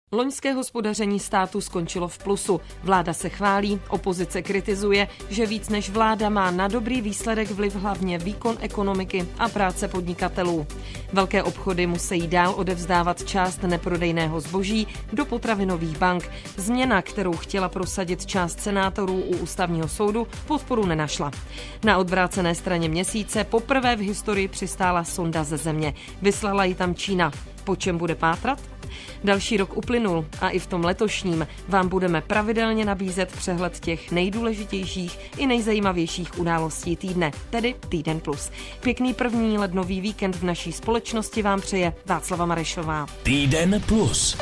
Loňské hospodaření státu skončilo v plusu. Vláda se chválí, opozice kritizuje, že víc než vláda má na dobrý výsledek vliv hlavně výkon ekonomiky a práce podnikatelů. Velké obchody musí dál odevzdávat část neprodejného zboží do potravinových bank. Změna, kterou chtěla prosadit část senátorů u Ústavního soudu, podporu nenašla. Na odvrácené straně měsíce poprvé v historii přistála sonda ze Země. Vyslala ji tam Čína. Po čem bude pátrat? Další rok uplynul a i v tom letošním vám budeme pravidelně nabízet přehled těch nejdůležitějších i nejzajímavějších událostí týdne, tedy Týden plus. Pěkný první lednový víkend v naší společnosti vám přeje Václava Marešová. Týden plus.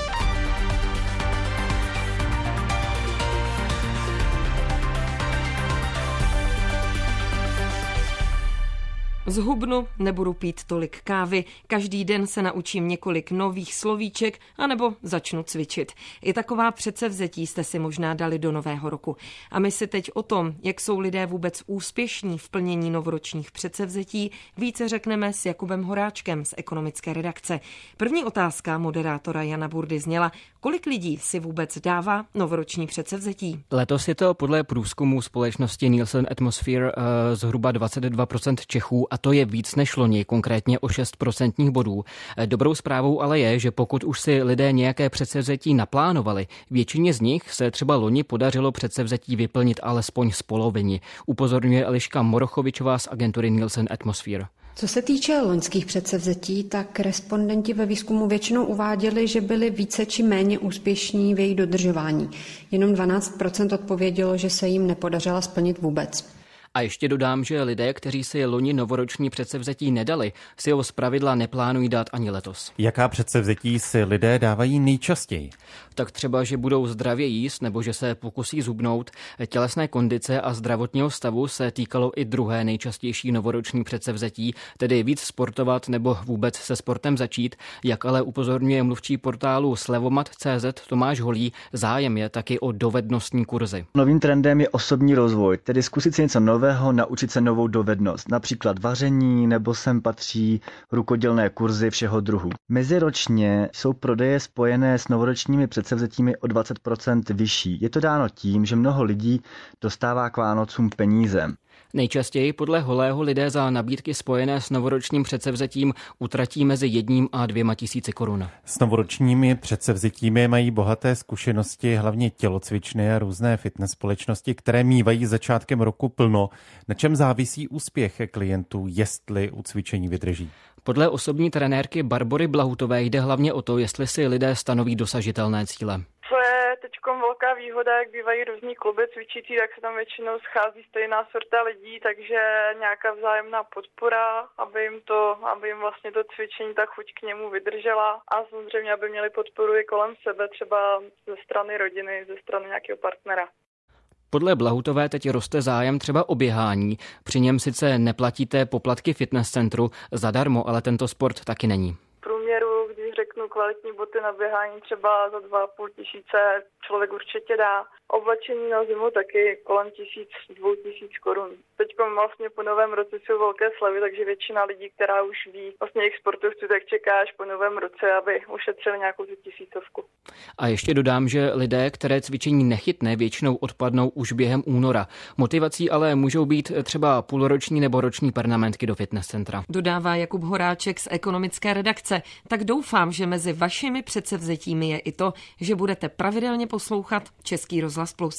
Zhubnu, nebudu pít tolik kávy, každý den se naučím několik nových slovíček, anebo začnu cvičit. I taková předsevzetí jste si možná dali do nového roku. A my si teď o tom, jak jsou lidé vůbec úspěšní v plnění novoročních předsevzetí, více řekneme s Jakubem Horáčkem z ekonomické redakce. První otázka moderátora Jana Burdy zněla, kolik lidí si vůbec dává novoroční předsevzetí? Letos je to podle průzkumu společnosti Nielsen Atmosphere zhruba 22% Čechů a to je víc než loni, konkrétně o 6% bodů. Dobrou zprávou ale je, že pokud už si lidé nějaké předsevzetí naplánovali, většině z nich se třeba loni podařilo předsevzetí vyplnit alespoň z poloviny, upozorňuje Eliška Morochovičová z agentury Nielsen Atmosphere. Co se týče loňských předsevzetí, tak respondenti ve výzkumu většinou uváděli, že byli více či méně úspěšní v jejich dodržování. Jenom 12% odpovědělo, že se jim nepodařila splnit vůbec. A ještě dodám, že lidé, kteří si loni novoroční předsevzetí nedali, si ho zpravidla neplánují dát ani letos. Jaká předsevzetí si lidé dávají nejčastěji? Tak třeba, že budou zdravě jíst nebo že se pokusí zhubnout. Tělesné kondice a zdravotního stavu se týkalo i druhé nejčastější novoroční předsevzetí, tedy víc sportovat nebo vůbec se sportem začít. Jak ale upozorňuje mluvčí portálu Slevomat.cz Tomáš Holý, zájem je taky o dovednostní kurzy. Novým trendem je osobní rozvoj, tedy zkusit si něco nového, naučit se novou dovednost, například vaření nebo sem patří rukodělné kurzy všeho druhu. Meziročně jsou prodeje spojené s novoročními předsevzetími o 20% vyšší. Je to dáno tím, že mnoho lidí dostává k Vánocům peníze. Nejčastěji podle Holého lidé za nabídky spojené s novoročním předsevzetím utratí mezi 1 a 2 tisíci korun. S novoročními předsevzetími mají bohaté zkušenosti hlavně tělocvičny a různé fitness společnosti, které mívají začátkem roku plno. Na čem závisí úspěch klientů, jestli u cvičení vydrží? Podle osobní trenérky Barbory Blahutové jde hlavně o to, jestli si lidé stanoví dosažitelné cíle. Co je teďkom velká výhoda, jak bývají různý kluby cvičící, tak se tam většinou schází stejná sorta lidí, takže nějaká vzájemná podpora, aby jim vlastně to cvičení, ta chuť k němu vydržela a samozřejmě, aby měli podporu i kolem sebe, třeba ze strany rodiny, ze strany nějakého partnera. Podle Blahutové teď roste zájem třeba o běhání, při něm sice neplatíte poplatky fitness centru zadarmo, ale tento sport taky není. V průměru, když řeknu kvalitní boty na běhání třeba za 2,5 tisíce, člověk určitě dá. Oblečení na zimu taky kolem 1000–2000 korun. Teď vlastně po novém roce jsou velké slevy, takže většina lidí, která už ví vlastně jejich sportovců, tak čeká až po novém roce, aby ušetřili nějakou 1000. A ještě dodám, že lidé, které cvičení nechytne, většinou odpadnou už během února. Motivací ale můžou být třeba půlroční nebo roční permanentky do fitness centra. Dodává Jakub Horáček z ekonomické redakce. Tak doufám, že mezi vašimi předsevzetími je i to, že budete pravidelně poslouchat Český rozhlas Plus.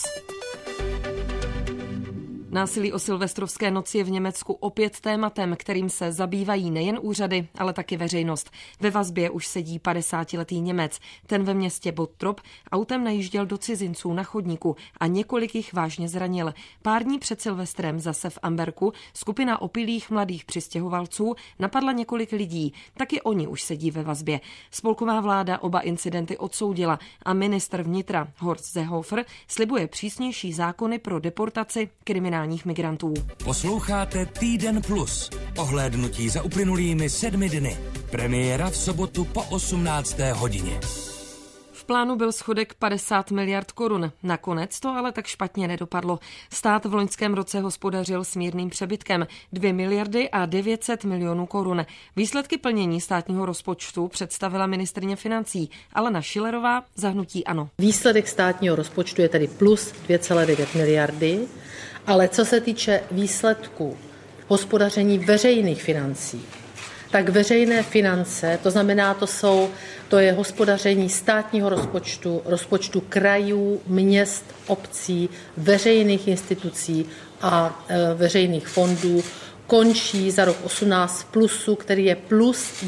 Násilí o silvestrovské noci je v Německu opět tématem, kterým se zabývají nejen úřady, ale taky veřejnost. Ve vazbě už sedí 50letý Němec. Ten ve městě Bottrop autem najížděl do cizinců na chodníku a několik jich vážně zranil. Pár dní před Silvestrem zase v Amberku skupina opilých mladých přistěhovalců napadla několik lidí. Taky oni už sedí ve vazbě. Spolková vláda oba incidenty odsoudila a ministr vnitra Horst Seehofer slibuje přísnější zákony pro deportaci kriminálních migrantů. Posloucháte Týden plus. Ohlédnutí za uplynulými 7 dny. Premiéra v sobotu po 18. hodině. plánu byl schodek 50 miliard korun. Nakonec to ale tak špatně nedopadlo. Stát v loňském roce hospodařil s mírným přebytkem 2 miliardy a 900 milionů korun. Výsledky plnění státního rozpočtu představila ministryně financí Alena Schillerová za hnutí ANO. Výsledek státního rozpočtu je tedy plus 2,9 miliardy, ale co se týče výsledků hospodaření veřejných financí, tak veřejné finance, to znamená, to je hospodaření státního rozpočtu, rozpočtu krajů, měst, obcí, veřejných institucí a veřejných fondů, končí za rok 18 plusu, který je plus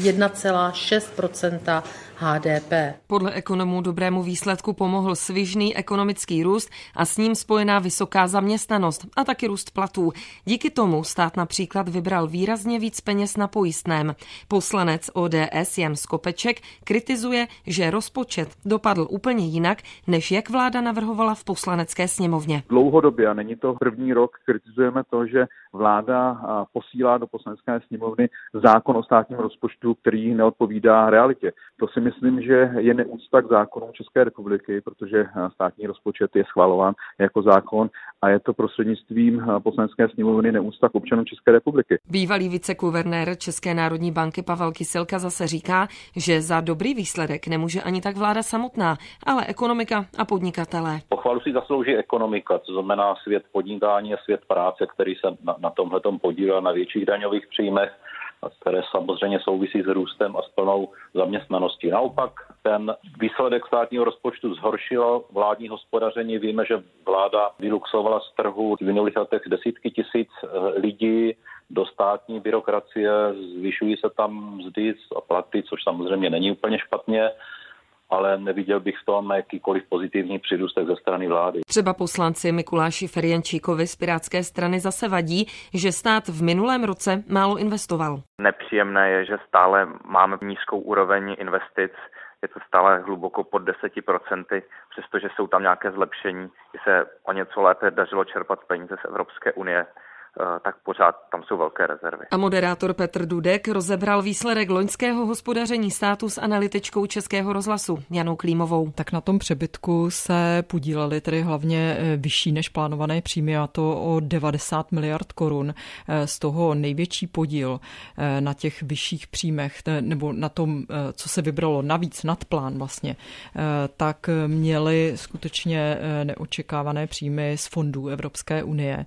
1,6 HDP. Podle ekonomů dobrému výsledku pomohl svižný ekonomický růst a s ním spojená vysoká zaměstnanost a taky růst platů. Díky tomu stát například vybral výrazně víc peněz na pojistném. Poslanec ODS Jan Skopeček kritizuje, že rozpočet dopadl úplně jinak, než jak vláda navrhovala v Poslanecké sněmovně. Dlouhodobě, a není to první rok, kritizujeme to, že vláda posílá do Poslanecké sněmovny zákon o státním rozpočtu, který neodpovídá realitě. To si myslím, že je neúcta k zákonům České republiky, protože státní rozpočet je schvalován jako zákon a je to prostřednictvím Poslanecké sněmovny neúcta k občanům České republiky. Bývalý viceguvernér České národní banky Pavel Kysilka zase říká, že za dobrý výsledek nemůže ani tak vláda samotná, ale ekonomika a podnikatelé. Pochvalu si zaslouží ekonomika, to znamená svět podnikání a svět práce, který se na tomhletom podílel na větších daňových příjmech, které samozřejmě souvisí s růstem a s plnou zaměstnaností. Naopak ten výsledek státního rozpočtu zhoršilo vládní hospodaření. Víme, že vláda vyluxovala z trhu v minulých letech desítky tisíc lidí do státní byrokracie, zvyšují se tam mzdy a platy, což samozřejmě není úplně špatně, ale neviděl bych v tom jakýkoliv pozitivní přírůstek ze strany vlády. Třeba poslanci Mikuláši Ferjenčíkovi z Pirátské strany zase vadí, že stát v minulém roce málo investoval. Nepříjemné je, že stále máme nízkou úroveň investic, je to stále hluboko pod 10%, přestože jsou tam nějaké zlepšení, že se o něco lépe dařilo čerpat peníze z Evropské unie, tak pořád tam jsou velké rezervy. A moderátor Petr Dudek rozebral výsledek loňského hospodaření státu s analytičkou Českého rozhlasu Janou Klímovou. Tak na tom přebytku se podílely tedy hlavně vyšší než plánované příjmy, a to o 90 miliard korun. Z toho největší podíl na těch vyšších příjmech, nebo na tom, co se vybralo navíc nad plán vlastně, tak měly skutečně neočekávané příjmy z fondů Evropské unie.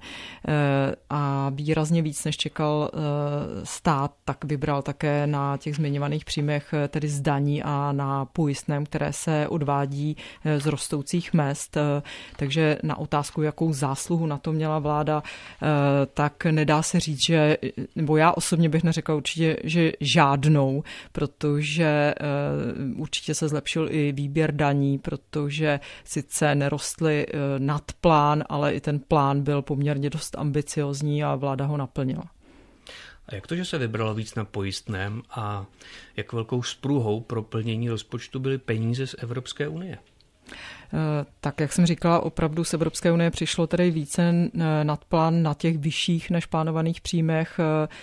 A výrazně víc, než čekal stát, tak vybral také na těch zmiňovaných příjmech, tedy z daní a na pojistném, které se odvádí z rostoucích mezd. Takže na otázku, jakou zásluhu na to měla vláda, tak nedá se říct, že, nebo já osobně bych neřekla určitě, že žádnou, protože určitě se zlepšil i výběr daní, protože sice nerostly nad plán, ale i ten plán byl poměrně dost ambiciózní a vláda ho naplnila. A jak to, že se vybralo víc na pojistném a jak velkou spruhou pro plnění rozpočtu byly peníze z Evropské unie? Tak, jak jsem říkala, opravdu z Evropské unie přišlo tedy více nad plán na těch vyšších než plánovaných příjmech.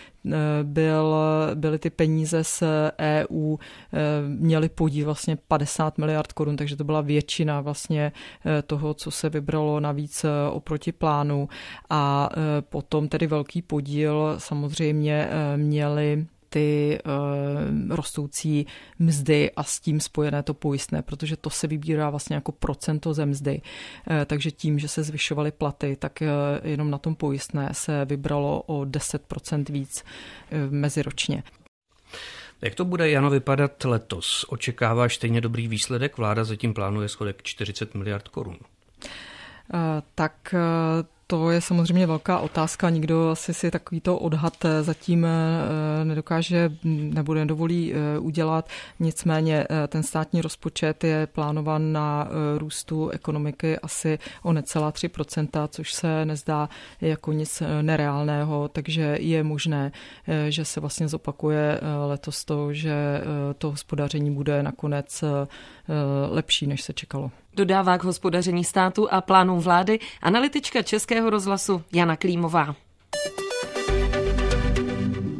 Byly ty peníze z EU, měly podíl vlastně 50 miliard korun, takže to byla většina vlastně toho, co se vybralo navíc oproti plánu. A potom tedy velký podíl samozřejmě měly ty rostoucí mzdy a s tím spojené to pojistné, protože to se vybírá vlastně jako procento ze mzdy. Takže tím, že se zvyšovaly platy, tak jenom na tom pojistné se vybralo o 10% víc meziročně. Jak to bude, Jano, vypadat letos? Očekáváš stejně dobrý výsledek? Vláda zatím plánuje schodek 40 miliard korun. Tak to je samozřejmě velká otázka. Nikdo asi si takovýto odhad zatím nedokáže nebo nedovolí udělat. Nicméně ten státní rozpočet je plánovan na růstu ekonomiky asi o necelá 3%, což se nezdá jako nic nereálného, takže je možné, že se vlastně zopakuje letos to, že to hospodaření bude nakonec lepší, než se čekalo. Dodává k hospodaření státu a plánům vlády analytička Českého rozhlasu Jana Klímová.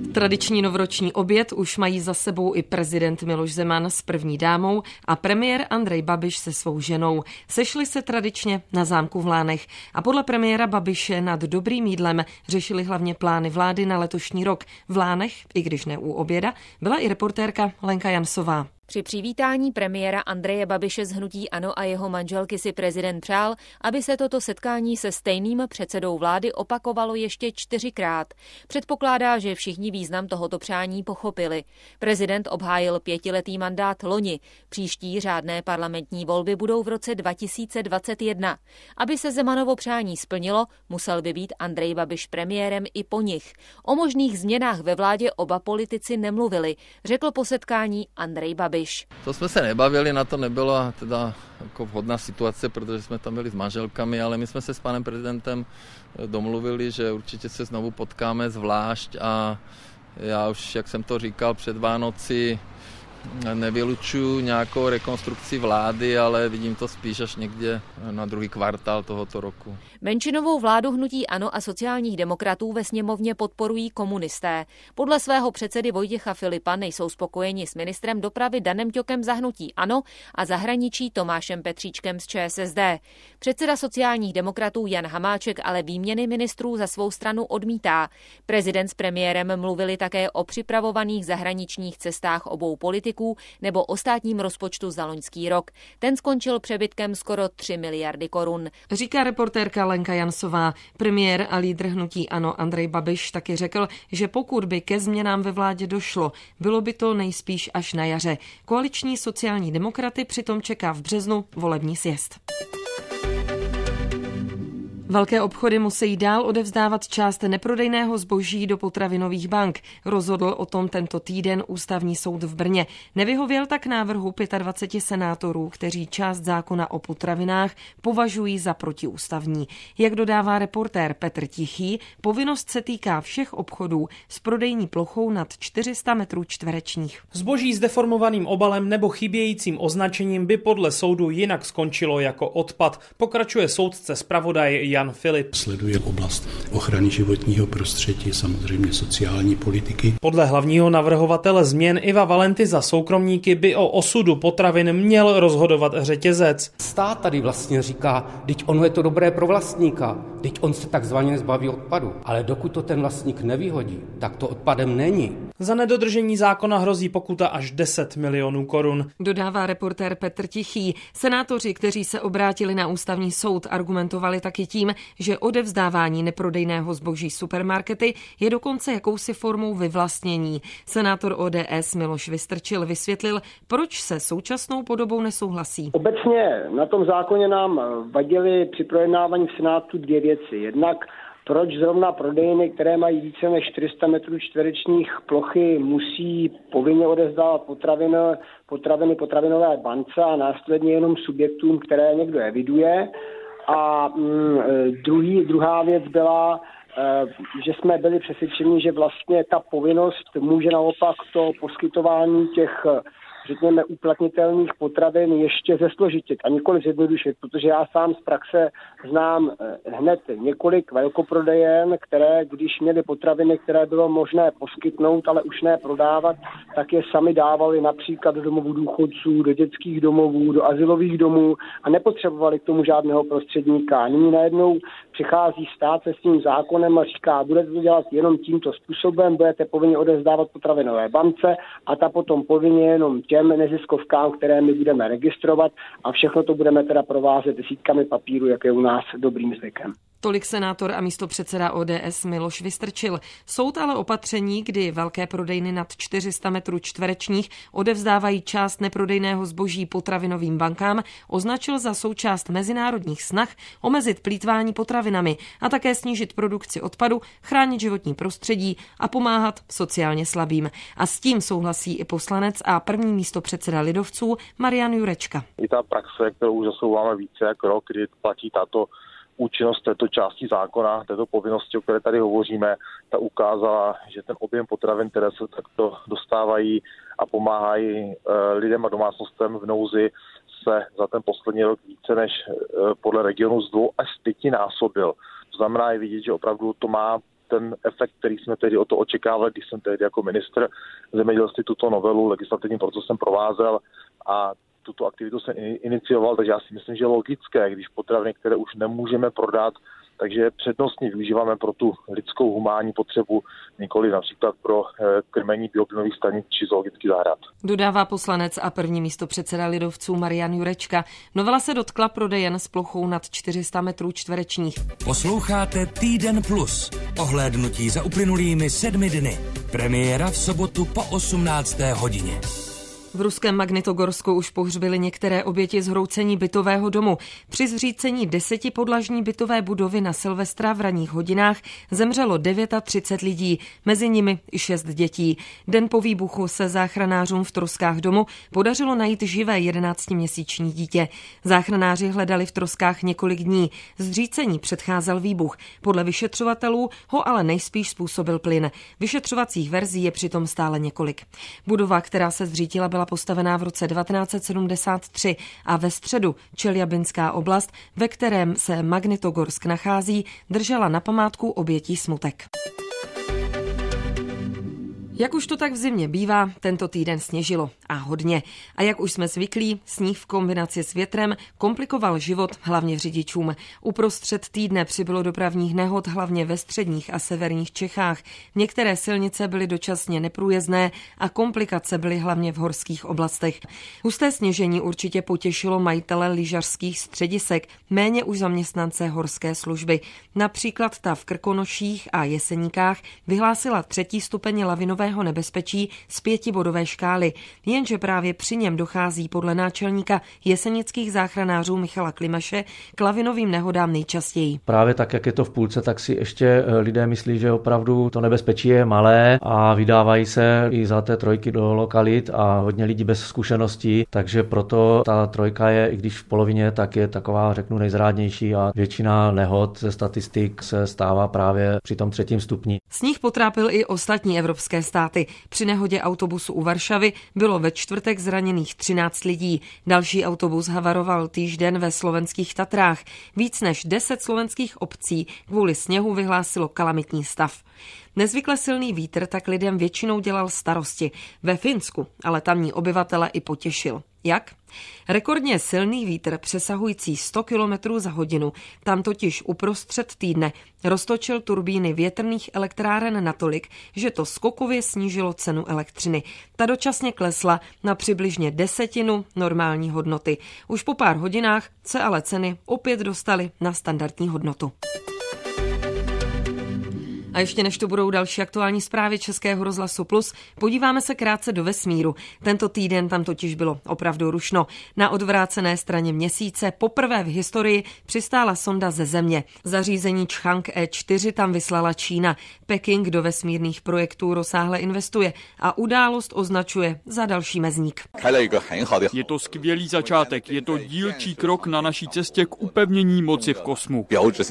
Tradiční novoroční oběd už mají za sebou i prezident Miloš Zeman s první dámou a premiér Andrej Babiš se svou ženou. Sešli se tradičně na zámku v Lánech a podle premiéra Babiše nad dobrým jídlem řešili hlavně plány vlády na letošní rok. V Lánech, i když ne u oběda, byla i reportérka Lenka Jansová. Při přivítání premiéra Andreje Babiše z hnutí ANO a jeho manželky si prezident přál, aby se toto setkání se stejným předsedou vlády opakovalo ještě 4krát. Předpokládá, že všichni význam tohoto přání pochopili. Prezident obhájil 5letý mandát loni. Příští řádné parlamentní volby budou v roce 2021. Aby se Zemanovo přání splnilo, musel by být Andrej Babiš premiérem i po nich. O možných změnách ve vládě oba politici nemluvili, řekl po setkání Andrej Babiš. To jsme se nebavili, na to nebyla teda jako vhodná situace, protože jsme tam byli s manželkami, ale my jsme se s panem prezidentem domluvili, že určitě se znovu potkáme zvlášť a já už, jak jsem to říkal před Vánoci, nevylučuju nějakou rekonstrukci vlády, ale vidím to spíš až někde na druhý kvartál tohoto roku. Menšinovou vládu hnutí ANO a sociálních demokratů ve sněmovně podporují komunisté. Podle svého předsedy Vojtěcha Filipa nejsou spokojeni s ministrem dopravy Danem Ťokem za hnutí ANO a zahraničí Tomášem Petříčkem z ČSSD. Předseda sociálních demokratů Jan Hamáček ale výměny ministrů za svou stranu odmítá. Prezident s premiérem mluvili také o připravovaných zahraničních cestách obou politiků nebo o státním rozpočtu za loňský rok. Ten skončil přebytkem skoro 3 miliardy korun. Říká reportérka Lenka Jansová. Premiér a lídr hnutí ANO Andrej Babiš taky řekl, že pokud by ke změnám ve vládě došlo, bylo by to nejspíš až na jaře. Koaliční sociální demokraty přitom čeká v březnu volební sjezd. Velké obchody musí dál odevzdávat část neprodejného zboží do potravinových bank. Rozhodl o tom tento týden Ústavní soud v Brně. Nevyhověl tak návrhu 25 senátorů, kteří část zákona o potravinách považují za protiústavní. Jak dodává reportér Petr Tichý, povinnost se týká všech obchodů s prodejní plochou nad 400 metrů čtverečních. Zboží s deformovaným obalem nebo chybějícím označením by podle soudu jinak skončilo jako odpad, pokračuje soudce zpravodaj Jan Filip. Sleduje oblast ochrany životního prostředí, samozřejmě sociální politiky. Podle hlavního navrhovatele změn Iva Valenty za soukromníky by o osudu potravin měl rozhodovat řetězec. Stát tady vlastně říká, teď ono je to dobré pro vlastníka, teď on se takzvaně zbaví odpadu. Ale dokud to ten vlastník nevyhodí, tak to odpadem není. Za nedodržení zákona hrozí pokuta až 10 milionů korun. Dodává reportér Petr Tichý. Senátoři, kteří se obrátili na Ústavní soud, argumentovali taky tím, že odevzdávání neprodejného zboží supermarkety je dokonce jakousi formou vyvlastnění. Senátor ODS Miloš Vystrčil vysvětlil, proč se současnou podobou nesouhlasí. Obecně na tom zákoně nám vadily při projednávání v Senátu dvě věci. Jednak proč zrovna prodejny, které mají více než 400 metrů čtverečních plochy, musí povinně odevzdávat potravinové bance a následně jenom subjektům, které někdo eviduje. A druhá věc byla, že jsme byli přesvědčeni, že vlastně ta povinnost může naopak to poskytování těch, řekněme, uplatnitelných potravin ještě zesložitit a nikoliv zjednodušit, protože já sám z praxe znám hned několik velkoprodejen, které, když měly potraviny, které bylo možné poskytnout, ale už ne prodávat, tak je sami dávali například do domovů důchodců, do dětských domovů, do azylových domů a nepotřebovali k tomu žádného prostředníka. Nyní najednou přichází stát se s tím zákonem a říká, budete to dělat jenom tímto způsobem, budete povinně odevzdávat potravinové bance a ta potom povinně jenom těm neziskovkám, které my budeme registrovat a všechno to budeme teda provázet desítkami papíru, jak je u nás dobrým zvykem. Tolik senátor a místopředseda ODS Miloš Vystrčil. Soud ale opatření, kdy velké prodejny nad 400 metrů čtverečních odevzdávají část neprodejného zboží potravinovým bankám, označil za součást mezinárodních snah omezit plýtvání potravinami a také snížit produkci odpadu, chránit životní prostředí a pomáhat sociálně slabým. A s tím souhlasí i poslanec a první místopředseda lidovců Marian Jurečka. I ta praxe, kterou zasouváme více jak rok, kdy platí tato účinnost této části zákona, této povinnosti, o které tady hovoříme, ta ukázala, že ten objem potravin, které se takto dostávají a pomáhají lidem a domácnostem v nouzi, se za ten poslední rok více než podle regionu z 2 až 5 násobil. To znamená, je vidět, že opravdu to má ten efekt, který jsme tedy o to očekávali, když jsem tehdy jako ministr zemědělství tuto novelu legislativním procesem provázel a tuto aktivitu jsem inicioval, takže já si myslím, že je logické, když potraviny, které už nemůžeme prodat, takže přednostně využíváme pro tu lidskou humánní potřebu, nikoli například pro krmení bioplynových stanic či zoologických zahrad. Dodává poslanec a první místopředseda lidovců Marian Jurečka. Novela se dotkla prodejen s plochou nad 400 metrů čtverečních. Posloucháte Týden Plus. Ohlédnutí za uplynulými 7 dny. Premiéra v sobotu po 18. hodině. V ruském Magnitogorsku už pohřbili některé oběti zhroucení bytového domu. Při zřícení 10podlažní bytové budovy na Silvestra v ranních hodinách zemřelo 39 lidí, mezi nimi i 6 dětí. Den po výbuchu se záchranářům v troskách domu podařilo najít živé 11měsíční dítě. Záchranáři hledali v troskách několik dní. Zřícení předcházel výbuch. Podle vyšetřovatelů ho ale nejspíš způsobil plyn. Vyšetřovacích verzí je přitom stále několik. Budova, která se zřítila, byla postavená v roce 1973 a ve středu Čeljabinská oblast, ve kterém se Magnitogorsk nachází, držela na památku obětí smutek. Jak už to tak v zimě bývá, tento týden sněžilo a hodně. A jak už jsme zvyklí, sníh v kombinaci s větrem komplikoval život hlavně řidičům. Uprostřed týdne přibylo dopravních nehod hlavně ve středních a severních Čechách. Některé silnice byly dočasně neprůjezdné a komplikace byly hlavně v horských oblastech. Husté sněžení určitě potěšilo majitele lyžařských středisek, méně už zaměstnance horské služby. Například ta v Krkonoších a Jeseníkách vyhlásila 3. stupeň lavinového nebezpečí z 5bodové škály, jenže právě při něm dochází podle náčelníka jesenických záchranářů Michala Klimaše k lavinovým nehodám nejčastěji. Právě tak, jak je to v půlce, tak si ještě lidé myslí, že opravdu to nebezpečí je malé a vydávají se i za té trojky do lokalit a hodně lidí bez zkušeností, takže proto ta trojka je, i když v polovině, tak je taková, řeknu, nejzrádnější a většina nehod ze statistik se stává právě při tom 3. stupni. Sníh potrápil i ostatní evropské státy. Při nehodě autobusu u Varšavy bylo ve čtvrtek zraněných 13 lidí. Další autobus havaroval týžden ve slovenských Tatrách. Víc než 10 slovenských obcí kvůli sněhu vyhlásilo kalamitní stav. Nezvykle silný vítr tak lidem většinou dělal starosti. Ve Finsku ale tamní obyvatele i potěšil. Jak? Rekordně silný vítr přesahující 100 km za hodinu tam totiž uprostřed týdne roztočil turbíny větrných elektráren natolik, že to skokově snížilo cenu elektřiny. Ta dočasně klesla na přibližně 1/10 normální hodnoty. Už po pár hodinách se ale ceny opět dostaly na standardní hodnotu. A ještě než to budou další aktuální zprávy Českého rozhlasu Plus, podíváme se krátce do vesmíru. Tento týden tam totiž bylo opravdu rušno. Na odvrácené straně Měsíce poprvé v historii přistála sonda ze Země. Zařízení Chang E4 tam vyslala Čína. Peking do vesmírných projektů rozsáhle investuje a událost označuje za další mezník. Je to skvělý začátek, je to dílčí krok na naší cestě k upevnění moci v kosmu,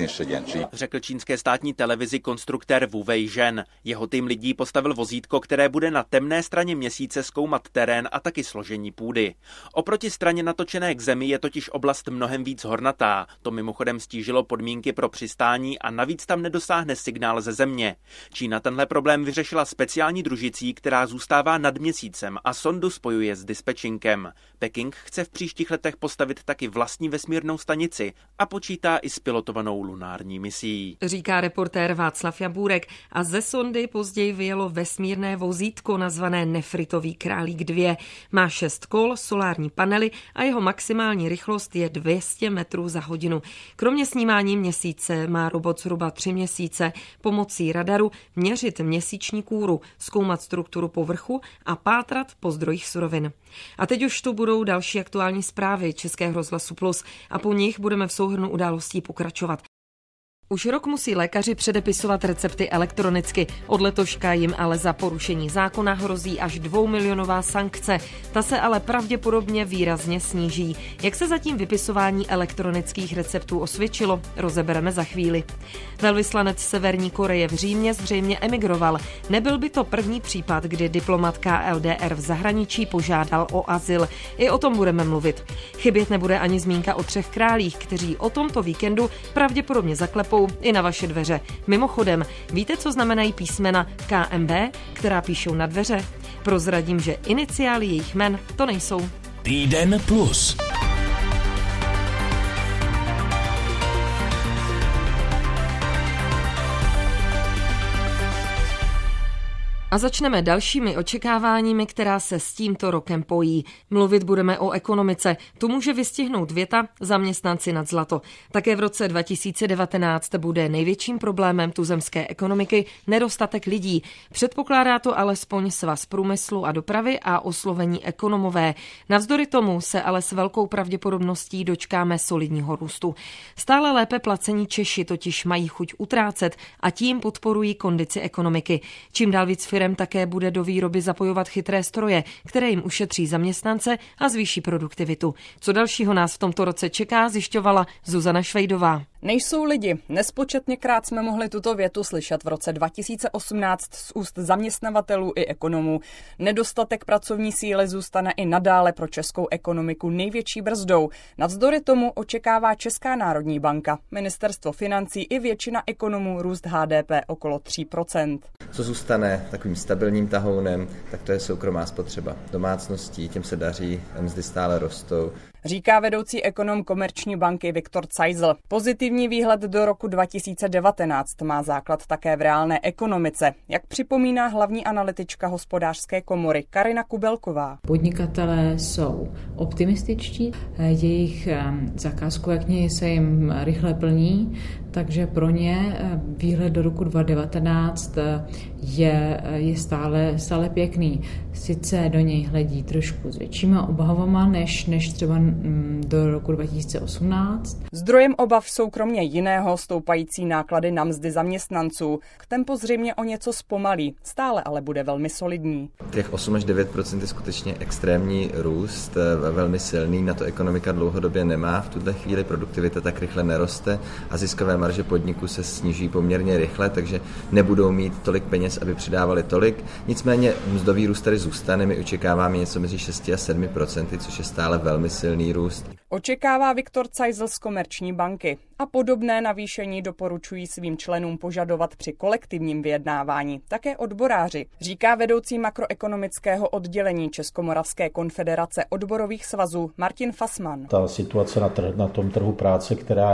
řekl čínské státní televizi konstruktor Wu Wei-zhen. Jeho tým lidí postavil vozítko, které bude na temné straně Měsíce zkoumat terén a taky složení půdy. Oproti straně natočené k Zemi je totiž oblast mnohem víc hornatá. To mimochodem stížilo podmínky pro přistání a navíc tam nedosáhne signál ze Země. Čína tenhle problém vyřešila speciální družicí, která zůstává nad Měsícem a sondu spojuje s dispečinkem. Peking chce v příštích letech postavit taky vlastní vesmírnou stanici a počítá i s pilotovanou lunární misí. Říká reportér Václav Jabůrek a ze sondy později vyjelo vesmírné vozítko nazvané Nefritový králík 2. Má 6 kol, solární panely a jeho maximální rychlost je 200 metrů za hodinu. Kromě snímání Měsíce má robot zhruba 3 měsíce pomocí radaru měřit měsíční kůru, zkoumat strukturu povrchu a pátrat po zdrojích surovin. A teď už tu budou další aktuální zprávy Českého rozhlasu Plus a po nich budeme v souhrnu událostí pokračovat. Už rok musí lékaři předepisovat recepty elektronicky. Od letoška jim ale za porušení zákona hrozí až 2milionová sankce. Ta se ale pravděpodobně výrazně sníží. Jak se zatím vypisování elektronických receptů osvědčilo, rozebereme za chvíli. Velvyslanec Severní Koreje v Římě zřejmě emigroval. Nebyl by to první případ, kdy diplomat KLDR v zahraničí požádal o azyl. I o tom budeme mluvit. Chybět nebude ani zmínka o 3 králích, kteří o tomto víkendu pravděpodobně zaklepou klopou i na vaše dveře. Mimochodem, víte, co znamenají písmena KMB, která píšou na dveře? Prozradím, že iniciály jejich jmen to nejsou. Týden plus. A začneme dalšími očekáváními, která se s tímto rokem pojí. Mluvit budeme o ekonomice. Tu může vystihnout věta zaměstnanci nad zlato. Také v roce 2019 bude největším problémem tuzemské ekonomiky nedostatek lidí. Předpokládá to alespoň Svaz průmyslu a dopravy a oslovení ekonomové. Navzdory tomu se ale s velkou pravděpodobností dočkáme solidního růstu. Stále lépe placení Češi totiž mají chuť utrácet a tím podporují kondici ekonomiky. Čím dál víc firem také bude do výroby zapojovat chytré stroje, které jim ušetří zaměstnance a zvýší produktivitu. Co dalšího nás v tomto roce čeká, zjišťovala Zuzana Švejdová. Nejsou lidi. Nespočetněkrát jsme mohli tuto větu slyšet v roce 2018 z úst zaměstnavatelů i ekonomů. Nedostatek pracovní síly zůstane i nadále pro českou ekonomiku největší brzdou. Navzdory tomu očekává Česká národní banka, ministerstvo financí i většina ekonomů růst HDP okolo 3%. Co zůstane takovým stabilním tahounem, tak to je soukromá spotřeba domácností, těm se daří, mzdy stále rostou. Říká vedoucí ekonom Komerční banky Viktor Cajzl. Pozitivní výhled do roku 2019 má základ také v reálné ekonomice, jak připomíná hlavní analytička Hospodářské komory Karina Kubelková. Podnikatelé jsou optimističtí, jejich zakázkové knihy se jim rychle plní, takže pro ně výhled do roku 2019 je stále pěkný. Sice do něj hledí trošku s většíma obavama, než třeba do roku 2018. Zdrojem obav jsou kromě jiného stoupající náklady na mzdy zaměstnanců. Tempo zřejmě o něco zpomalí, stále ale bude velmi solidní. Těch 8 až 9% je skutečně extrémní růst, velmi silný, na to ekonomika dlouhodobě nemá. V tuhle chvíli produktivita tak rychle neroste a ziskové marže podniků se snižují poměrně rychle, takže nebudou mít tolik peněz, aby přidávali tolik. Nicméně mzdový růst tady zůstane, my očekáváme něco mezi 6 a 7%, což je stále velmi silný růst. Očekává Viktor Cajzl z Komerční banky a podobné navýšení doporučují svým členům požadovat při kolektivním vyjednávání. Také odboráři, říká vedoucí makroekonomického oddělení Českomoravské konfederace odborových svazů Martin Fasman. Ta situace na tom trhu práce, která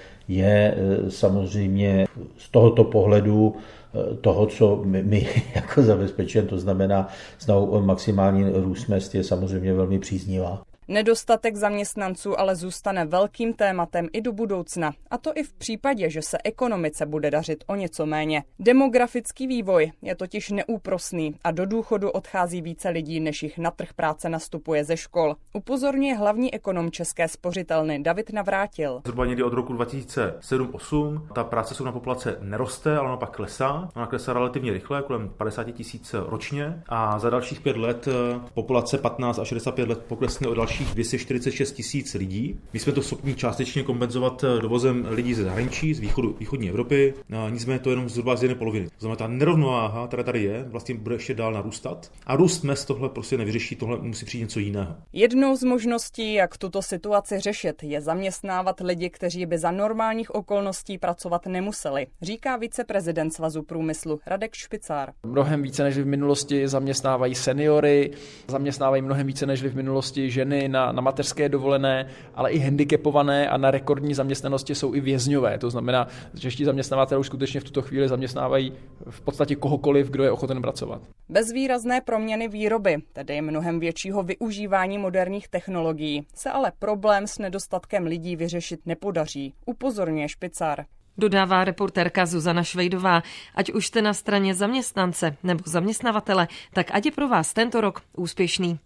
je samozřejmě z tohoto pohledu toho, co my jako zabezpečujeme, to znamená znovu maximální růst mezd, je samozřejmě velmi příznivá. Nedostatek zaměstnanců ale zůstane velkým tématem i do budoucna, a to i v případě, že se ekonomice bude dařit o něco méně. Demografický vývoj je totiž neúprosný a do důchodu odchází více lidí, než jich na trh práce nastupuje ze škol. Upozorňuje hlavní ekonom České spořitelny David Navrátil. Zhruba někdy od roku 2007-2008 ta práce na populace neroste, ale naopak klesá. Ona klesá relativně rychle, kolem 50 000 ročně, a za dalších 5 let populace 15 až 65 let poklesne o další 246 000 lidí. My jsme to schopni částečně kompenzovat dovozem lidí ze zahraničí, z východní Evropy, nicméně to jenom zhruba z 1/2. To znamená, ta nerovnováha, která tady je, vlastně bude ještě dál narůstat. A růst mezd tohle prostě nevyřeší, tohle musí přijít něco jiného. Jednou z možností, jak tuto situaci řešit, je zaměstnávat lidi, kteří by za normálních okolností pracovat nemuseli, říká viceprezident Svazu průmyslu Radek Špicár. Mnohem více než v minulosti zaměstnávají seniory, zaměstnávají mnohem více než v minulosti ženy na mateřské dovolené, ale i handicapované, a na rekordní zaměstnanosti jsou i vězňové. To znamená, že čeští zaměstnavatelé už skutečně v tuto chvíli zaměstnávají v podstatě kohokoliv, kdo je ochoten pracovat. Bez výrazné proměny výroby, tedy mnohem většího využívání moderních technologií, se ale problém s nedostatkem lidí vyřešit nepodaří, upozorňuje Špicár. Dodává reportérka Zuzana Švejdová. Ať už jste na straně zaměstnance nebo zaměstnavatele, tak ať je pro vás tento rok úspěšný.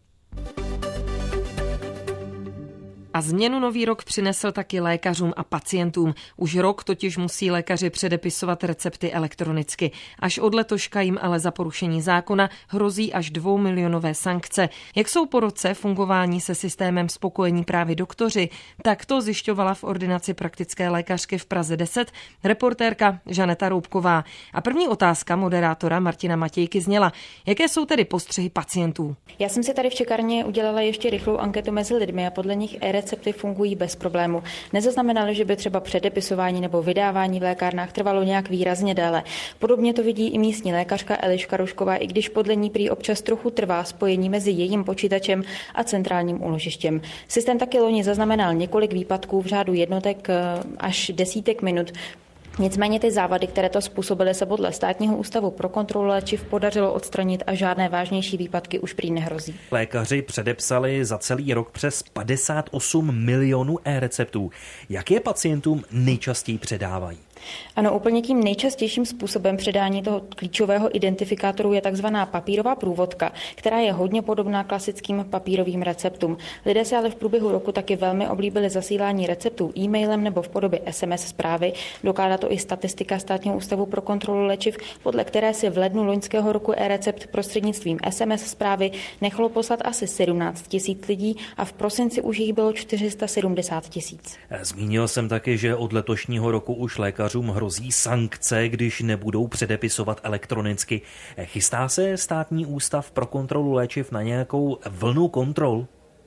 A změnu nový rok přinesl taky lékařům a pacientům. Už rok totiž musí lékaři předepisovat recepty elektronicky. Až od letoška jim ale za porušení zákona hrozí až 2milionové sankce. Jak jsou po roce fungování se systémem spokojení právě doktoři, tak to zjišťovala v ordinaci praktické lékařky v Praze 10 reportérka Žaneta Roubková. A první otázka moderátora Martina Matějky zněla: jaké jsou tedy postřehy pacientů? Já jsem si tady v čekárně udělala ještě rychlou anketu mezi lidmi a podle nich e-recepty fungují bez problému. Nezaznamenali, že by třeba předepisování nebo vydávání v lékárnách trvalo nějak výrazně déle. Podobně to vidí i místní lékařka Eliška Rožková, i když podle ní prý občas trochu trvá spojení mezi jejím počítačem a centrálním úložištěm. Systém taky loni zaznamenal několik výpadků v řádu jednotek až desítek minut. Nicméně ty závady, které to způsobily, se podle Státního ústavu pro kontrolu léčiv podařilo odstranit a žádné vážnější výpadky už prý nehrozí. Lékaři předepsali za celý rok přes 58 milionů e-receptů. Jak je pacientům nejčastěji předávají? Ano, úplně tím nejčastějším způsobem předání toho klíčového identifikátoru je takzvaná papírová průvodka, která je hodně podobná klasickým papírovým receptům. Lidé se ale v průběhu roku taky velmi oblíbili zasílání receptů e-mailem nebo v podobě SMS zprávy. Dokládá to i statistika Státního ústavu pro kontrolu léčiv, podle které si v lednu loňského roku e-recept prostřednictvím SMS zprávy nechalo poslat asi 17 000 lidí a v prosinci už jich bylo 470 000. Zmínil jsem taky, že od letošního roku už lékařům hrozí sankce, když nebudou předepisovat elektronicky. Chystá se Státní ústav pro kontrolu léčiv na nějakou vlnu kontrol?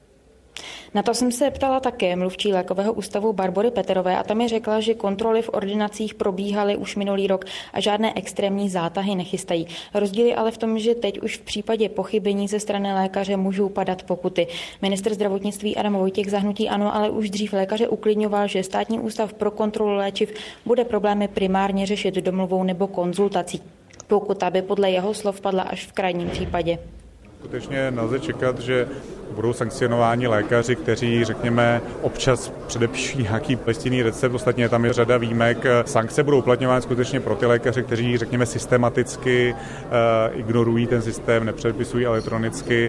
Na to jsem se ptala také mluvčí lékového ústavu Barbory Peterové a tam mi řekla, že kontroly v ordinacích probíhaly už minulý rok a žádné extrémní zátahy nechystají. Rozdíl je ale v tom, že teď už v případě pochybení ze strany lékaře můžou padat pokuty. Ministr zdravotnictví Adam Vojtěch za hnutí ANO ale už dřív lékaře uklidňoval, že Státní ústav pro kontrolu léčiv bude problémy primárně řešit domluvou nebo konzultací. Pokuta by podle jeho slov padla až v krajním případě. Skutečně nelze čekat, že budou sankcionováni lékaři, kteří, řekněme, občas předepíší nějaký listinný recept, ostatně tam je řada výjimek. Sankce budou uplatňovány skutečně pro ty lékaře, kteří, řekněme, systematicky ignorují ten systém, nepředepisují elektronicky.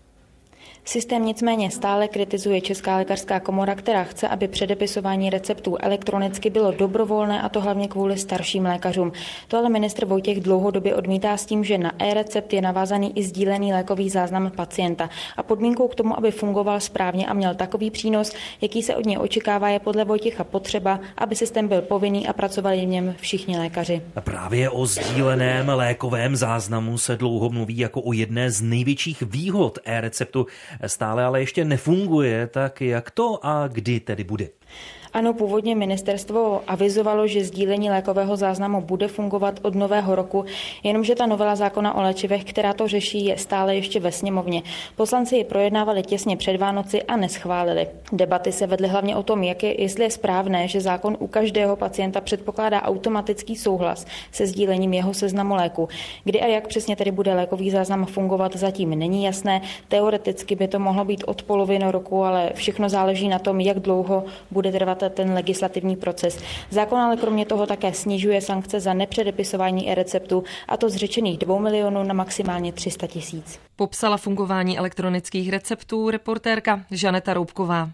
Systém nicméně stále kritizuje Česká lékařská komora, která chce, aby předepisování receptů elektronicky bylo dobrovolné, a to hlavně kvůli starším lékařům. To ale ministr Vojtěch dlouhodobě odmítá s tím, že na e-recept je navázaný i sdílený lékový záznam pacienta. A podmínkou k tomu, aby fungoval správně a měl takový přínos, jaký se od něj očekává, je podle Vojtěcha potřeba, aby systém byl povinný a pracovali v něm všichni lékaři. A právě o sdíleném lékovém záznamu se dlouho mluví jako o jedné z největších výhod e-receptu. Stále ale ještě nefunguje, tak jak to a kdy tedy bude? Ano, původně ministerstvo avizovalo, že sdílení lékového záznamu bude fungovat od nového roku, jenomže ta novela zákona o léčivech, která to řeší, je stále ještě ve sněmovně. Poslanci ji projednávali těsně před Vánoci a neschválili. Debaty se vedly hlavně o tom, jestli je správné, že zákon u každého pacienta předpokládá automatický souhlas se sdílením jeho seznamu léku. Kdy a jak přesně tedy bude lékový záznam fungovat, zatím není jasné. Teoreticky by to mohlo být od poloviny roku, ale všechno záleží na tom, jak dlouho bude trvat ten legislativní proces. Zákon ale kromě toho také snižuje sankce za nepředepisování e-receptu, a to z řečených 2 milionů na maximálně 300 000. Popsala fungování elektronických receptů reportérka Žaneta Roubková.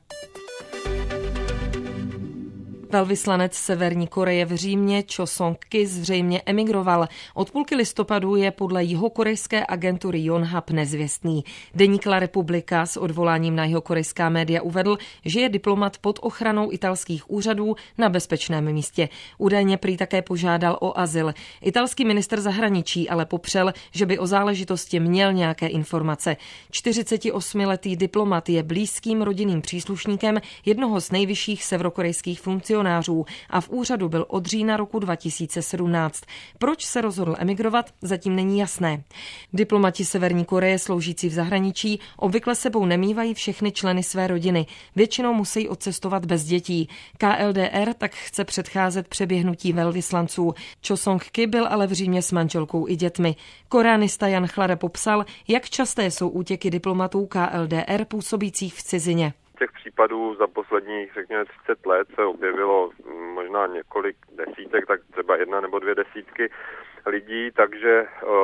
Velvyslanec Severní Koreje v Římě Cho Song-ki zřejmě emigroval. Od půlky listopadu je podle jihokorejské agentury Yonhap nezvěstný. Deník La Repubblica s odvoláním na jihokorejská média uvedl, že je diplomat pod ochranou italských úřadů na bezpečném místě. Údajně prý také požádal o azyl. Italský ministr zahraničí ale popřel, že by o záležitosti měl nějaké informace. 48letý diplomat je blízkým rodinným příslušníkem jednoho z nejvyšších severokorejských funkcionářů a v úřadu byl od října roku 2017. Proč se rozhodl emigrovat, zatím není jasné. Diplomati Severní Koreje sloužící v zahraničí obvykle sebou nemívají všechny členy své rodiny. Většinou musí odcestovat bez dětí. KLDR tak chce předcházet přeběhnutí velvyslanců. Cho Song-ki byl ale v Římě s manželkou i dětmi. Koreanista Jan Chlare popsal, jak časté jsou útěky diplomatů KLDR působících v cizině. Těch případů za posledních, řekněme, 30 let se objevilo možná několik desítek, tak třeba 1 nebo 2 desítky lidí, takže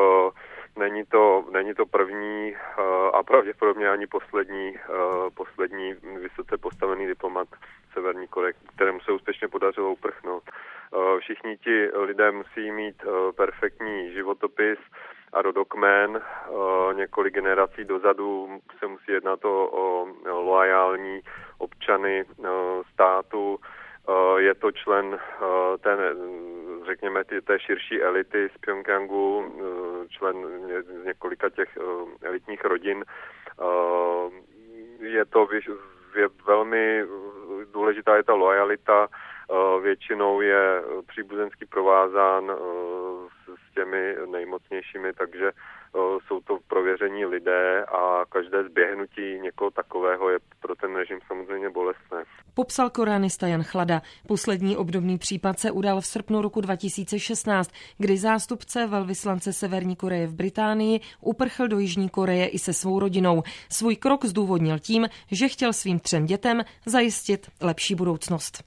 není to první a pravděpodobně ani poslední vysoce postavený diplomat Severní Koreje, kterému se úspěšně podařilo uprchnout. Všichni ti lidé musí mít perfektní životopis a rodokmen, několik generací dozadu se musí jednat o loajální občany státu. Je to člen té širší elity z Pjongjangu, člen z několika těch elitních rodin. Je to je velmi důležitá je ta loajalita, většinou je příbuzensky provázán s těmi nejmocnějšími, takže jsou to prověření lidé a každé zběhnutí někoho takového je pro ten režim samozřejmě bolestné. Popsal koránista Jan Chlada. Poslední obdobný případ se udal v srpnu roku 2016, kdy zástupce velvyslance Severní Koreje v Británii uprchl do Jižní Koreje i se svou rodinou. Svůj krok zdůvodnil tím, že chtěl svým 3 dětem zajistit lepší budoucnost.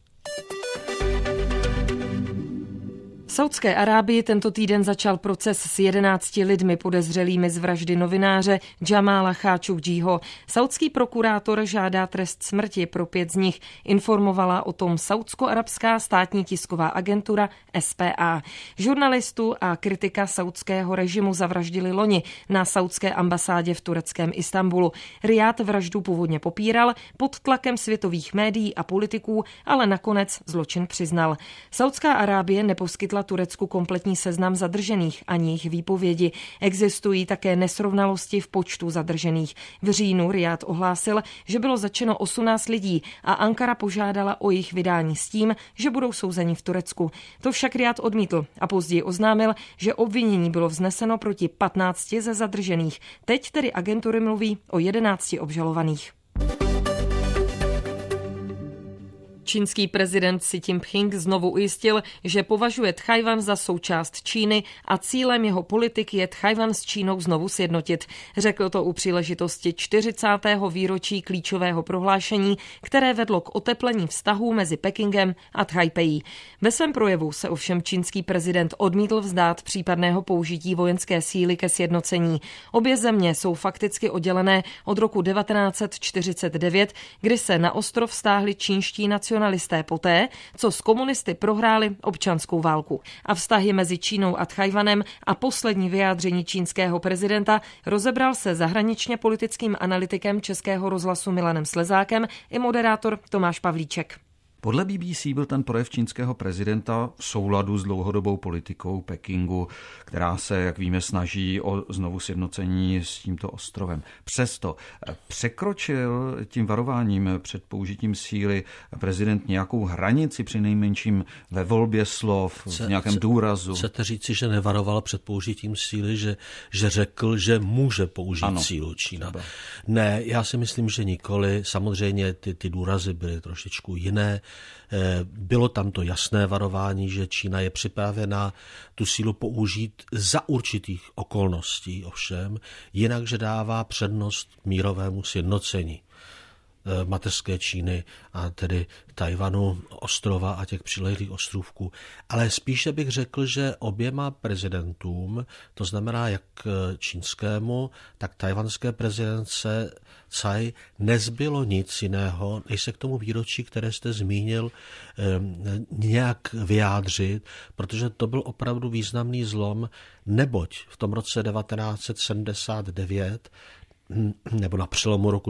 V Saudské Arábii tento týden začal proces s 11 lidmi podezřelými z vraždy novináře Jamala Khashoggiho. Saudský prokurátor žádá trest smrti pro 5 z nich. Informovala o tom saudsko-arabská státní tisková agentura SPA. Žurnalistu a kritika saudského režimu zavraždili loni na saudské ambasádě v tureckém Istanbulu. Rijád vraždu původně popíral, pod tlakem světových médií a politiků, ale nakonec zločin přiznal. Saudská Arábie neposkytla Turecku kompletní seznam zadržených ani jejich výpovědi. Existují také nesrovnalosti v počtu zadržených. V říjnu Rijád ohlásil, že bylo zatčeno 18 lidí a Ankara požádala o jejich vydání s tím, že budou souzeni v Turecku. To však Rijád odmítl a později oznámil, že obvinění bylo vzneseno proti 15 ze zadržených. Teď tedy agentury mluví o 11 obžalovaných. Čínský prezident Xi Jinping znovu ujistil, že považuje Tchaj-wan za součást Číny a cílem jeho politiky je Tchaj-wan s Čínou znovu sjednotit. Řekl to u příležitosti 40. výročí klíčového prohlášení, které vedlo k oteplení vztahů mezi Pekingem a Taipei. Ve svém projevu se ovšem čínský prezident odmítl vzdát případného použití vojenské síly ke sjednocení. Obě země jsou fakticky oddělené od roku 1949, kdy se na ostrov stáhli čínští nacionalisté poté, co s komunisty prohráli občanskou válku. A vztahy mezi Čínou a Tchaj-wanem a poslední vyjádření čínského prezidenta rozebral se zahraničně politickým analytikem Českého rozhlasu Milanem Slezákem i moderátor Tomáš Pavlíček. Podle BBC byl ten projev čínského prezidenta v souladu s dlouhodobou politikou Pekingu, která se, jak víme, snaží o znovu sjednocení s tímto ostrovem. Přesto překročil tím varováním před použitím síly prezident nějakou hranici, přinejmenším ve volbě slov, v nějakém důrazu? Chcete říci, že nevaroval před použitím síly, že řekl, že může použít sílu Čína? Třeba. Ne, já si myslím, že nikoli. Samozřejmě ty důrazy byly trošičku jiné. Bylo tam to jasné varování, že Čína je připravena tu sílu použít za určitých okolností, ovšem, jinak, že dává přednost mírovému sjednocení mateřské Číny a tedy Tchaj-wanu, ostrova a těch přilehlých ostrovků. Ale spíše bych řekl, že oběma prezidentům, to znamená jak čínskému, tak tchaj-wanské prezidentce Tsai, nezbylo nic jiného, než se k tomu výročí, které jste zmínil, nějak vyjádřit, protože to byl opravdu významný zlom, neboť v tom roce 1979 nebo na přelomu roku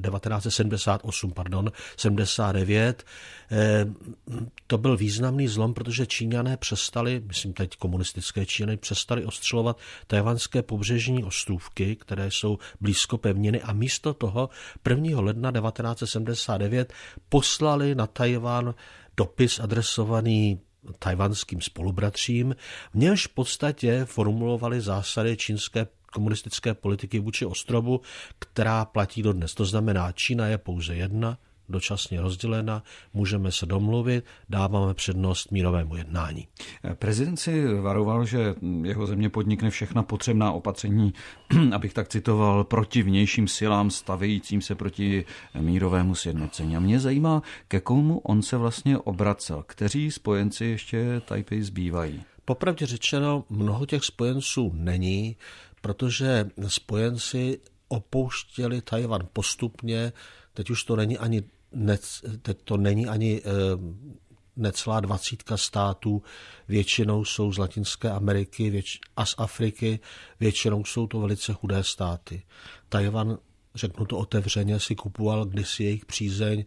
79, to byl významný zlom, protože Číňané přestali, myslím teď komunistické Číňany, přestali ostřelovat tchaj-wanské pobřežní ostrůvky, které jsou blízko pevniny a místo toho 1. ledna 1979 poslali na Tchaj-wan dopis adresovaný tchaj-wanským spolubratřím, v němž v podstatě formulovali zásady čínské komunistické politiky vůči ostrovu, která platí dodnes. To znamená, Čína je pouze jedna, dočasně rozdělena, můžeme se domluvit, dáváme přednost mírovému jednání. Prezident si varoval, že jeho země podnikne všechna potřebná opatření, abych tak citoval, proti vnějším silám stavějícím se proti mírovému sjednocení. A mě zajímá, ke komu on se vlastně obracel. Kteří spojenci ještě Taipei zbývají? Popravdě řečeno, mnoho těch spojenců není, protože spojenci opouštěli Tchaj-wan postupně, teď už to není ani necelá 20 států, většinou jsou z Latinské Ameriky a z Afriky, většinou jsou to velice chudé státy. Tchaj-wan, řeknu to otevřeně, si kupoval kdysi jejich přízeň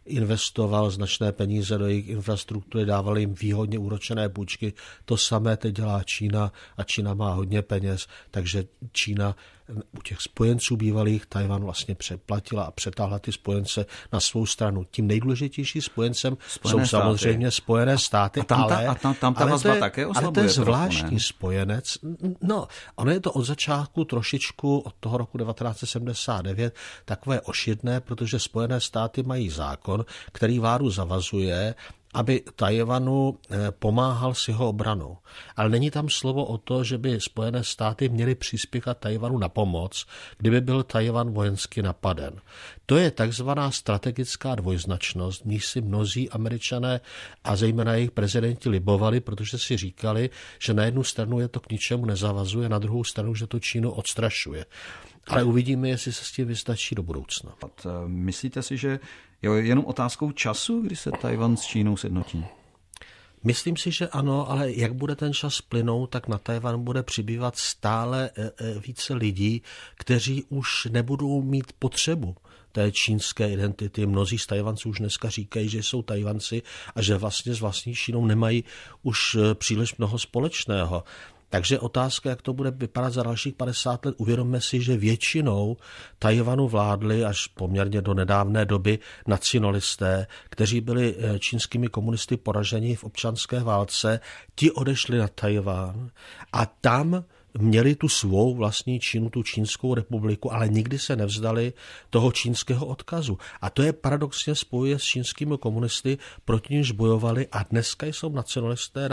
investoval značné peníze do jejich infrastruktury, dával jim výhodně úročené půjčky. To samé teď dělá Čína a Čína má hodně peněz, takže Čína u těch spojenců bývalých Tchaj-wan vlastně přeplatila a přetáhla ty spojence na svou stranu. Tím nejdůležitější spojencem jsou samozřejmě Spojené státy, tam ta vazba také oslabuje. Ale to je zvláštní spojenec. No, ono je to od začátku trošičku od toho roku 1979 takové ošidné, protože Spojené státy mají zákon, který vládu zavazuje, aby Tchaj-wanu pomáhal s jeho obranou. Ale není tam slovo o to, že by Spojené státy měly přispěchat Tchaj-wanu na pomoc, kdyby byl Tchaj-wan vojensky napaden. To je takzvaná strategická dvojznačnost, v níž si mnozí Američané a zejména jejich prezidenti libovali, protože si říkali, že na jednu stranu je to k ničemu nezavazuje, na druhou stranu, že to Čínu odstrašuje. Ale uvidíme, jestli se s tím vystačí do budoucna. Myslíte si, že je jenom otázkou času, kdy se Tchaj-wan s Čínou sjednotí? Myslím si, že ano, ale jak bude ten čas plynout, tak na Tchaj-wan bude přibývat stále více lidí, kteří už nebudou mít potřebu té čínské identity. Mnozí z Tchaj-wanců už dneska říkají, že jsou Tchaj-wanci a že vlastně s vlastní Čínou nemají už příliš mnoho společného. Takže otázka, jak to bude vypadat za dalších 50 let, uvědomme si, že většinou Tchaj-wanu vládli až poměrně do nedávné doby nacionalisté, kteří byli čínskými komunisty poraženi v občanské válce, ti odešli na Tchaj-wan a tam měli tu svou vlastní Čínu, tu Čínskou republiku, ale nikdy se nevzdali toho čínského odkazu. A to je paradoxně spojuje s čínskými komunisty, proti níž bojovali a dneska jsou nacionalisté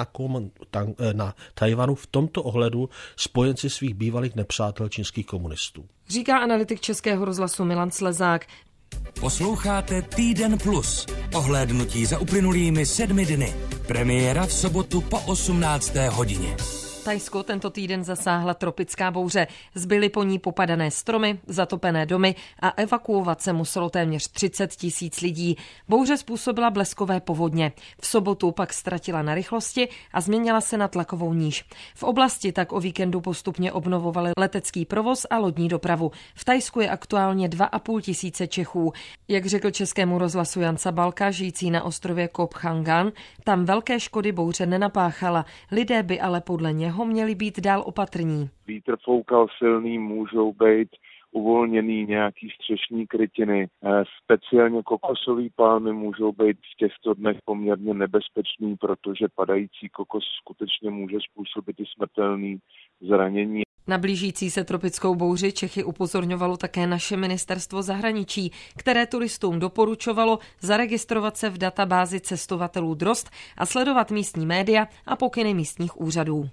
na Tchaj-wanu v tomto ohledu spojenci svých bývalých nepřátel čínských komunistů. Říká analytik Českého rozhlasu Milan Slezák. Posloucháte Týden plus. Ohlédnutí za uplynulými 7 dny. Premiéra v sobotu po 18. hodině. Thajsko tento týden zasáhla tropická bouře. Zbyly po ní popadané stromy, zatopené domy a evakuovat se muselo téměř 30 000 lidí. Bouře způsobila bleskové povodně. V sobotu pak ztratila na rychlosti a změnila se na tlakovou níž. V oblasti tak o víkendu postupně obnovovali letecký provoz a lodní dopravu. V Thajsku je aktuálně 2 500 Čechů. Jak řekl Českému rozhlasu Jan Sabalka, žijící na ostrově Koh Phangan, tam velké škody bouře nenapáchala. Lidé by ale podle něho měli být dál opatrní. Vítr foukal silný, můžou být uvolněný nějaký střešní krytiny. Speciálně kokosové palmy můžou být v těchto dnech poměrně nebezpečný, protože padající kokos skutečně může způsobit i smrtelný zranění. Na blížící se tropickou bouři Čechy upozorňovalo také naše ministerstvo zahraničí, které turistům doporučovalo zaregistrovat se v databázi cestovatelů DROST a sledovat místní média a pokyny místních úřadů.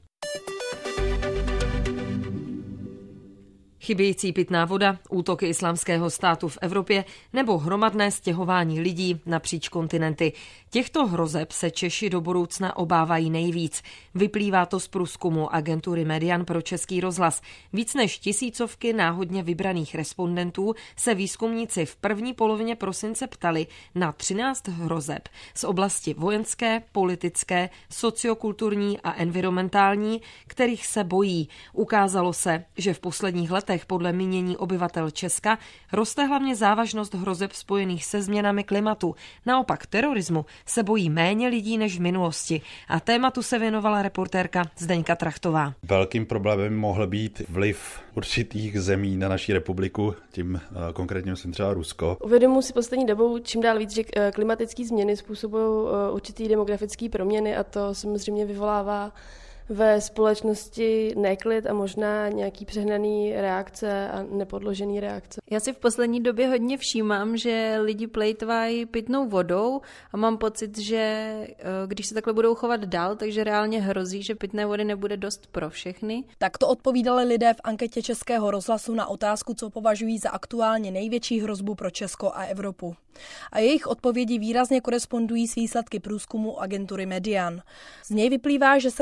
Chybějící pitná voda, útoky Islámského státu v Evropě nebo hromadné stěhování lidí napříč kontinenty. Těchto hrozeb se Češi do budoucna obávají nejvíc. Vyplývá to z průzkumu agentury Median pro Český rozhlas. Víc než 1000 náhodně vybraných respondentů se výzkumníci v první polovině prosince ptali na 13 hrozeb z oblasti vojenské, politické, sociokulturní a environmentální, kterých se bojí. Ukázalo se, že v posledních letech podle mínění obyvatel Česka roste hlavně závažnost hrozeb spojených se změnami klimatu. Naopak terorismu se bojí méně lidí než v minulosti. A tématu se věnovala reportérka Zdeňka Trachtová. Velkým problémem mohl být vliv určitých zemí na naši republiku, tím konkrétně myslím třeba Rusko. Uvědomuji si poslední dobou čím dál víc, že klimatické změny způsobují určitý demografické proměny a to samozřejmě vyvolává ve společnosti neklid a možná nějaký přehnaný reakce a nepodložený reakce. Já si v poslední době hodně všímám, že lidi plejtvají pitnou vodou a mám pocit, že když se takhle budou chovat dál, takže reálně hrozí, že pitné vody nebude dost pro všechny. Tak to odpovídali lidé v anketě Českého rozhlasu na otázku, co považují za aktuálně největší hrozbu pro Česko a Evropu. A jejich odpovědi výrazně korespondují s výsledky průzkumu agentury Median. Z něj vyplývá, že se lidé nejvíc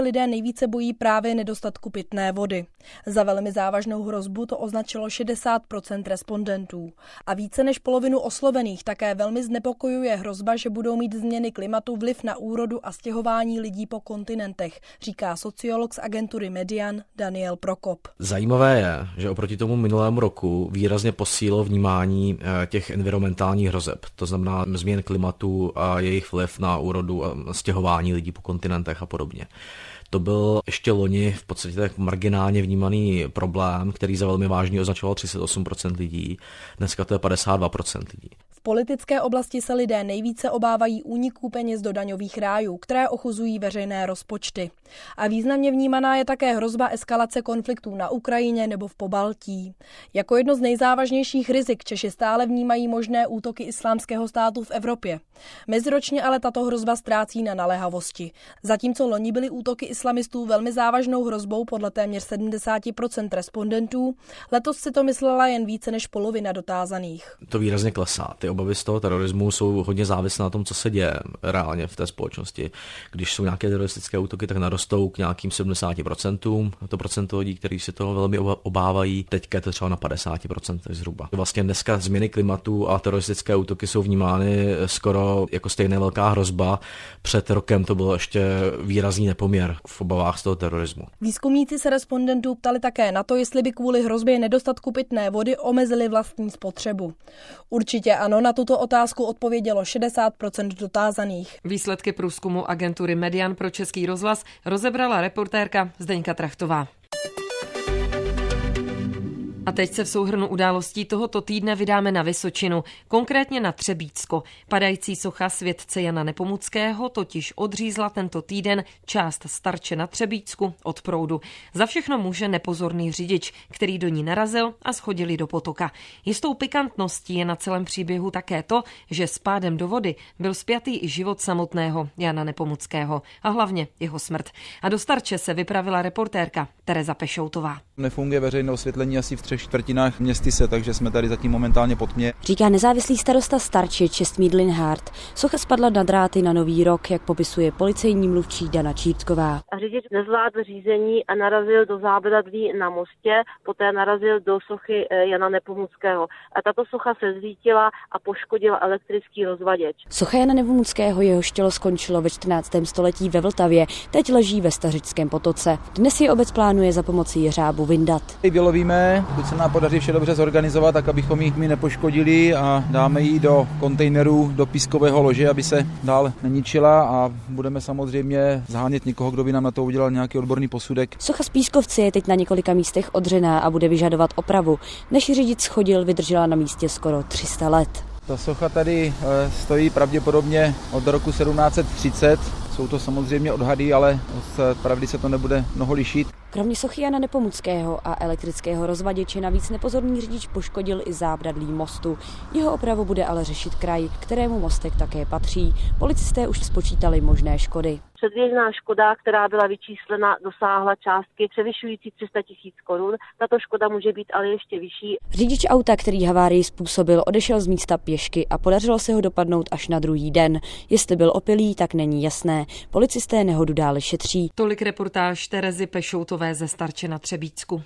nejvíce bojí právě nedostatku pitné vody. Za velmi závažnou hrozbu to označilo 60% respondentů. A více než polovinu oslovených také velmi znepokojuje hrozba, že budou mít změny klimatu vliv na úrodu a stěhování lidí po kontinentech, říká sociolog z agentury Median Daniel Prokop. Zajímavé je, že oproti tomu minulému roku výrazně posílilo vnímání těch environmentálních hrozeb, to znamená změn klimatu a jejich vliv na úrodu a stěhování lidí po kontinentech a podobně. To byl ještě loni v podstatě tak marginálně vnímaný problém, který za velmi vážný označoval 38% lidí. Dneska to je 52% lidí. V politické oblasti se lidé nejvíce obávají úniků peněz do daňových rájů, které ochuzují veřejné rozpočty. A významně vnímaná je také hrozba eskalace konfliktů na Ukrajině nebo v Pobaltí. Jako jedno z nejzávažnějších rizik Češi stále vnímají možné útoky Islámského státu v Evropě. Meziročně ale tato hrozba ztrácí na naléhavosti. Zatímco loni byly útoky islamistů velmi závažnou hrozbou podle téměř 70% respondentů, letos si to myslela jen více než polovina dotázaných. To výrazně klesá. Ty obavy z toho terorismu jsou hodně závislé na tom, co se děje reálně v té společnosti. Když jsou nějaké teroristické útoky, tak narostou k nějakým 70%. To procento lidí, kteří se toho velmi obávají, teďka je to třeba na 50% zhruba. Vlastně dneska změny klimatu a teroristické útoky jsou vnímány skoro jako stejně velká hrozba. Před rokem to bylo ještě výrazný nepoměr v obavách z toho terorismu. Výzkumníci se respondentů ptali také na to, jestli by kvůli hrozbě nedostatku pitné vody omezili vlastní spotřebu. Určitě ano, na tuto otázku odpovědělo 60% dotázaných. Výsledky průzkumu agentury Median pro Český rozhlas rozebrala reportérka Zdeňka Trachtová. A teď se v souhrnu událostí tohoto týdne vydáme na Vysočinu, konkrétně na Třebícko. Padající socha světce Jana Nepomuckého totiž odřízla tento týden část Starče na Třebícku od proudu. Za všechno může nepozorný řidič, který do ní narazil a schodili do potoka. Jistou pikantností je na celém příběhu také to, že s pádem do vody byl spjatý i život samotného Jana Nepomuckého a hlavně jeho smrt. A do Starče se vypravila reportérka Tereza Pešoutová. Nefunguje veřejné osvětlení asi v 3/4 městyse, takže jsme tady zatím momentálně pod tmě. Říká nezávislý starosta Starče Čestmír Linhardt. Socha spadla na dráty na Nový rok, jak popisuje policejní mluvčí Dana Čírtková. Řidič nezvládl řízení a narazil do zábradlí na mostě, poté narazil do sochy Jana Nepomuckého. A tato socha se zvítila a poškodila elektrický rozvaděč. Socha Jana Nepomuckého, jehož tělo skončilo ve 14. století ve Vltavě, teď leží ve Stařickém potoce. Dnes je obec plánuje za pomoci jeřábu vyndat. Vylovíme, pokud se nám podaří vše dobře zorganizovat, tak abychom ji nepoškodili a dáme ji do kontejnerů, do pískového lože, aby se dál neničila a budeme samozřejmě zhánět někoho, kdo by nám na to udělal nějaký odborný posudek. Socha z Pískovci je teď na několika místech odřená a bude vyžadovat opravu. Než řidič schodil, vydržela na místě skoro 300 let. Ta socha tady stojí pravděpodobně od roku 1730. Jsou to samozřejmě odhady, ale od pravdy se to nebude mnoho lišit. Kromě sochy Jana Nepomuckého a elektrického rozvaděče navíc nepozorný řidič poškodil i zábradlí mostu. Jeho opravu bude ale řešit kraj, kterému mostek také patří. Policisté už spočítali možné škody. Předběžná škoda, která byla vyčíslena, dosáhla částky převyšující 300 000 korun. Tato škoda může být ale ještě vyšší. Řidič auta, který havárii způsobil, odešel z místa pěšky a podařilo se ho dopadnout až na druhý den. Jestli byl opilý, tak není jasné. Policisté nehodu dále šetří. Tolik reportáž Terezy Pešoutové ze Starče na Třebícku.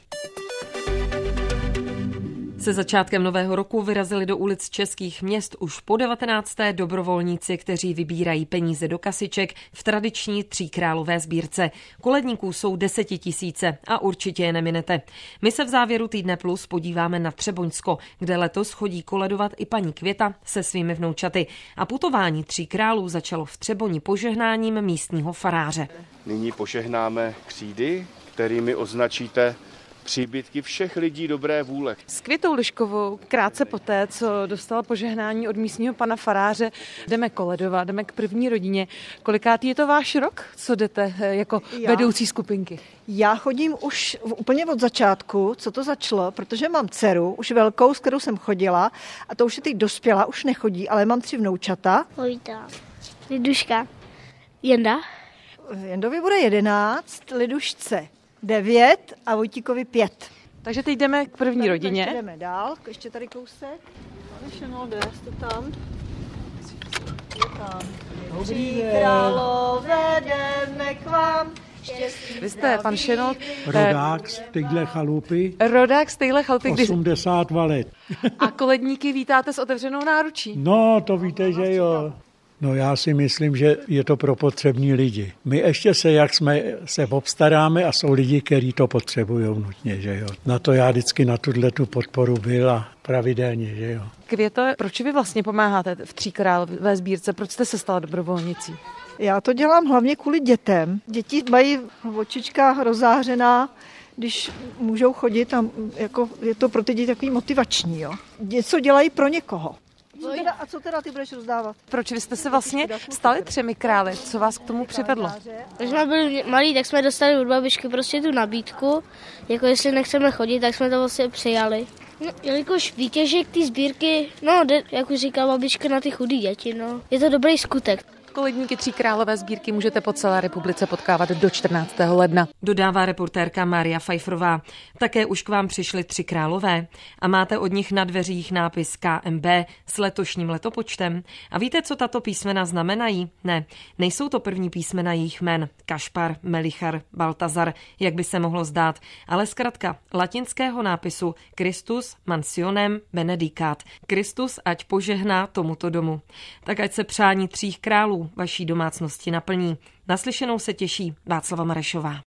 Se začátkem nového roku vyrazili do ulic českých měst už po 19. dobrovolníci, kteří vybírají peníze do kasiček v tradiční tříkrálové sbírce. Koledníků jsou 10 000 a určitě je neminete. My se v závěru Týdne Plus podíváme na Třeboňsko, kde letos chodí koledovat i paní Květa se svými vnoučaty. A putování tří králů začalo v Třeboni požehnáním místního faráře. Nyní požehnáme křídy, kterými označíte příbytky všech lidí dobré vůle. S Květou Liškovou krátce poté, co dostala požehnání od místního pana faráře, jdeme koledovat, jdeme k první rodině. Kolikátý je to váš rok, co jdete jako vedoucí skupinky? Já chodím už úplně od začátku, co to začalo, protože mám dceru, už velkou, s kterou jsem chodila, a to už je teď dospěla, už nechodí, ale mám 3 vnoučata. Vojta, Liduška, Jenda. Jendovi bude 11, Lidušce 9 a Vojtíkovi 5. Takže teď jdeme k první rodině. Jdeme dál, ještě tady kousek. Kde jste tam? Je tam. Tří králové jdeme k vám, Vy jste, pan Šenold, rodák z téhle chalupy. Rodák z téhle chalupy. 82 let. A koledníky vítáte s otevřenou náručí. No, to víte, že jo. No já si myslím, že je to pro potřební lidi. My ještě jak jsme se obstaráme a jsou lidi, kteří to potřebují nutně, že jo. Na to já vždycky na tu podporu byl a pravidelně, že jo. Květo, proč vy vlastně pomáháte v Tříkrálové sbírce? Proč jste se stala dobrovolnicí? Já to dělám hlavně kvůli dětem. Děti mají očička rozářená, když můžou chodit a jako je to pro ty děti takový motivační. Jo. Něco dělají pro někoho. A co teda ty budeš rozdávat? Proč vy jste se vlastně stali 3 králi? Co vás k tomu přivedlo? Když jsme byli malí, tak jsme dostali od babičky prostě tu nabídku. Jako jestli nechceme chodit, tak jsme to vlastně přijali. No, jelikož výtěžek ty sbírky, jak už říká babička, na ty chudý děti, je to dobrý skutek. Koledníky Tříkrálové sbírky můžete po celé republice potkávat do 14. ledna. Dodává reportérka Mária Pfeifferová. Také už k vám přišli 3 králové a máte od nich na dveřích nápis KMB s letošním letopočtem. A víte, co tato písmena znamenají? Ne, nejsou to první písmena jejich jmen. Kašpar, Melichar, Baltazar, jak by se mohlo zdát, ale zkratka latinského nápisu Christus mansionem benedicat. Kristus ať požehná tomuto domu. Tak ať se přání 3 králů vaší domácnosti naplní. Naslyšenou se těší Václava Marešová.